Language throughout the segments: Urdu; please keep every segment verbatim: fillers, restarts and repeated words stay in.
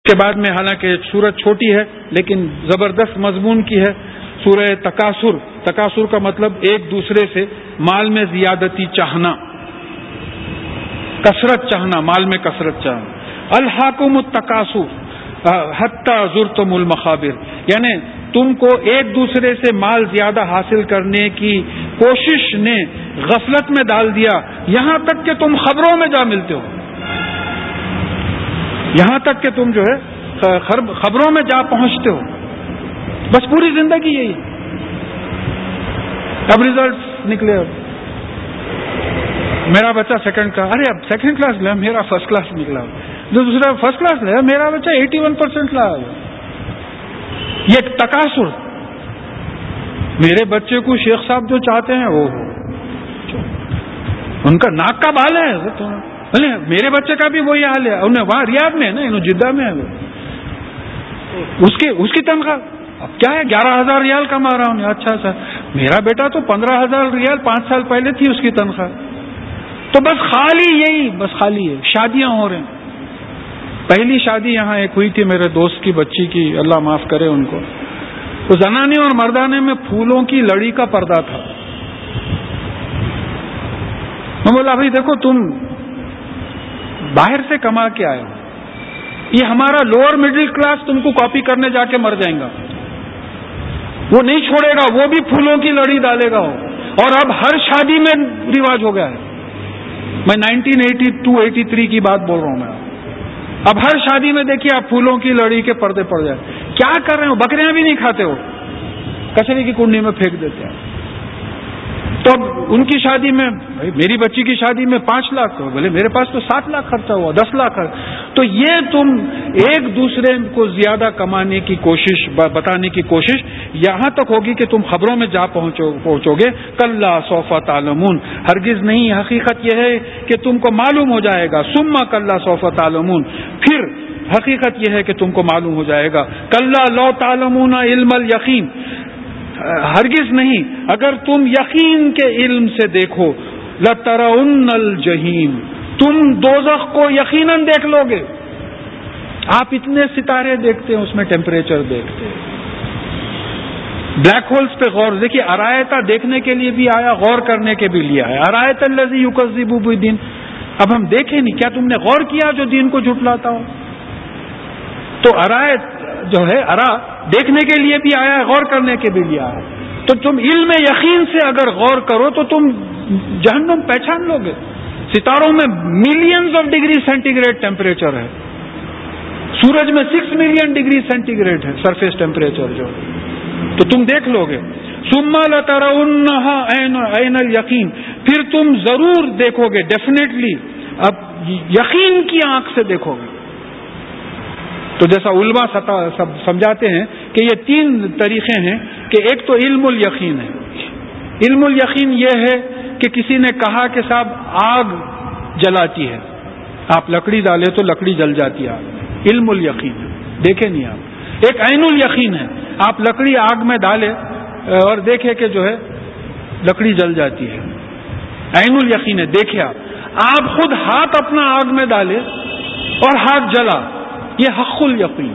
کے بعد میں حالانکہ سورت چھوٹی ہے لیکن زبردست مضمون کی ہے، سورہ تکاثر. تکاثر کا مطلب ایک دوسرے سے مال میں زیادتی چاہنا، کثرت چاہنا، مال میں کثرت چاہنا. الحاکم التکاثر حتی زرتم المقابر، یعنی تم کو ایک دوسرے سے مال زیادہ حاصل کرنے کی کوشش نے غفلت میں ڈال دیا، یہاں تک کہ تم خبروں میں جا ملتے ہو، یہاں تک کہ تم جو ہے خبروں میں جا پہنچتے ہو. بس پوری زندگی یہی. اب ریزلٹ نکلے، اب میرا بچہ سیکنڈ کلاس، ارے اب سیکنڈ کلاس لیا، میرا فرسٹ کلاس نکلا. جو دوسرا فرسٹ کلاس لیا، میرا بچہ ایٹی ون پرسینٹ لایا. یہ ایک تکاثر. میرے بچے کو شیخ صاحب جو چاہتے ہیں وہ ان کا ناک کا بال ہے، میرے بچے کا بھی وہی حال ہے. انہیں وہاں ریاض میں ہے نا، انہوں جدہ میں ہے، اس کی اس کی تنخواہ اب کیا ہے، گیارہ ہزار ریال کما رہا ہوں. اچھا سر، میرا بیٹا تو پندرہ ہزار ریال پانچ سال پہلے تھی اس کی تنخواہ. تو بس خالی یہی، بس خالی ہے. شادیاں ہو رہے ہیں. پہلی شادی یہاں ایک ہوئی تھی میرے دوست کی بچی کی، اللہ معاف کرے ان کو. تو زنانے اور مردانے میں پھولوں کی لڑی کا پردہ تھا. میں بولا بھائی دیکھو تم باہر سے کما کے آئے ہو، یہ ہمارا لوور مڈل کلاس تم کو کاپی کرنے جا کے مر جائیں گا، وہ نہیں چھوڑے گا، وہ بھی پھولوں کی لڑی ڈالے گا. اور اب ہر شادی میں رواج ہو گیا ہے. میں nineteen eighty two eighty three کی بات بول رہا ہوں میں. اب ہر شادی میں دیکھیے آپ پھولوں کی لڑی کے پردے پڑ جائے. کیا کر رہے ہو؟ بکریاں بھی نہیں کھاتے ہو، کچرے کی کنڈی میں پھینک دیتے ہیں. تو اب ان کی شادی میں، میری بچی کی شادی میں پانچ لاکھ بولے، میرے پاس تو سات لاکھ خرچہ ہوا، دس لاکھ خرچ. تو یہ تم ایک دوسرے کو زیادہ کمانے کی کوشش، بتانے کی کوشش یہاں تک ہوگی کہ تم خبروں میں جا پہنچو پہنچو گے. کلا سوف تعلمون، ہرگز نہیں، حقیقت یہ ہے کہ تم کو معلوم ہو جائے گا. ثم کلا سوف تعلمون، پھر حقیقت یہ ہے کہ تم کو معلوم ہو جائے گا. کلا لو تعلمون علم الیقین، ہرگز نہیں اگر تم یقین کے علم سے دیکھو، لترون الجحیم، تم دوزخ کو یقیناً دیکھ لو گے. آپ اتنے ستارے دیکھتے ہیں، اس میں ٹیمپریچر دیکھتے ہیں. بلیک ہولز پہ غور دیکھیے، ارایتا دیکھنے کے لیے بھی آیا، غور کرنے کے بھی لیے آیا. ارایت الذی یکذب بالدین، اب ہم دیکھیں نہیں، کیا تم نے غور کیا جو دین کو جھٹلاتا ہو؟ تو ارایت جو ہے ارا دیکھنے کے لیے بھی آیا ہے، غور کرنے کے بھی لیے آیا. تو تم علم یقین سے اگر غور کرو تو تم جہنم پہچان لو گے. ستاروں میں millions of degree centigrade temperature ہے، سورج میں six million degree centigrade ہے سرفیس ٹیمپریچر جو، تو تم دیکھ لو گے. ثم لترونها عین الیقین، پھر تم ضرور دیکھو گے، ڈیفینیٹلی اب یقین کی آنکھ سے دیکھو گے. تو جیسا علماء سمجھاتے ہیں کہ یہ تین طریقے ہیں کہ ایک تو علم الیقین ہے. علم الیقین یہ ہے کہ کسی نے کہا کہ صاحب آگ جلاتی ہے، آپ لکڑی ڈالے تو لکڑی جل جاتی ہے، علم الیقین ہے، دیکھے نہیں آپ. ایک عین الیقین ہے، آپ لکڑی آگ میں ڈالے اور دیکھے کہ جو ہے لکڑی جل جاتی ہے، عین الیقین ہے، دیکھے آپ. آپ خود ہاتھ اپنا آگ میں ڈالے اور ہاتھ جلا، یہ حق الیقین.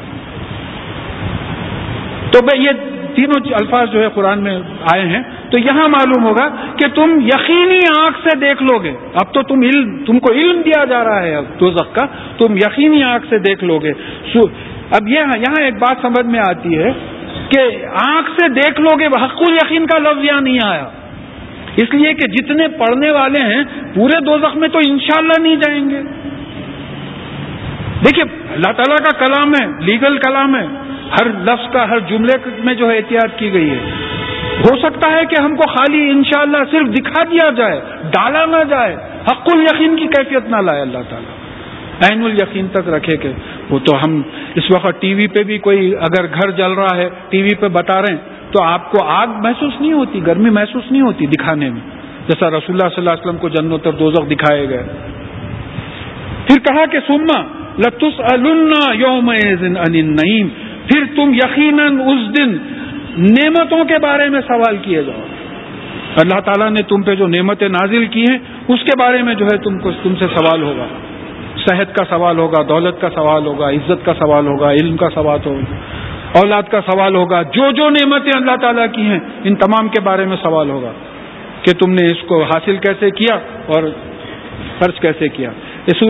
تو بھائی یہ تینوں الفاظ جو ہے قرآن میں آئے ہیں، تو یہاں معلوم ہوگا کہ تم یقینی آنکھ سے دیکھ لو گے. اب تو تم علم تم کو علم دیا جا رہا ہے اب دوزخ کا، تم یقینی آنکھ سے دیکھ لو گے. اب یہ یہاں ایک بات سمجھ میں آتی ہے کہ آنکھ سے دیکھ لو گے، حق الیقین کا لفظ یہاں نہیں آیا، اس لیے کہ جتنے پڑھنے والے ہیں پورے دوزخ میں تو انشاءاللہ نہیں جائیں گے. دیکھیے اللہ تعالیٰ کا کلام ہے، لیگل کلام ہے، ہر لفظ کا ہر جملے میں جو ہے احتیاط کی گئی ہے. ہو سکتا ہے کہ ہم کو خالی انشاءاللہ صرف دکھا دیا جائے، ڈالا نہ جائے، حق الیقین کی کیفیت نہ لائے اللہ تعالیٰ، عین الیقین تک رکھے. کہ وہ تو ہم اس وقت ٹی وی پہ بھی کوئی اگر گھر جل رہا ہے ٹی وی پہ بتا رہے ہیں تو آپ کو آگ محسوس نہیں ہوتی، گرمی محسوس نہیں ہوتی دکھانے میں، جیسا رسول اللہ صلی اللہ علیہ وسلم کو جنت اور دوزخ دکھائے گئے. پھر کہا کہ ثم لتسألن یومئذ عن النعیم، پھر تم یقیناً اس دن نعمتوں کے بارے میں سوال کیے جاؤ. اللہ تعالیٰ نے تم پہ جو نعمتیں نازل کی ہیں اس کے بارے میں جو ہے تم کو تم سے سوال ہوگا. صحت کا سوال ہوگا، دولت کا سوال ہوگا، عزت کا سوال ہوگا، علم کا سوال ہوگا، اولاد کا سوال ہوگا، جو جو نعمتیں اللہ تعالیٰ کی ہیں ان تمام کے بارے میں سوال ہوگا کہ تم نے اس کو حاصل کیسے کیا اور خرچ کیسے کیا. اس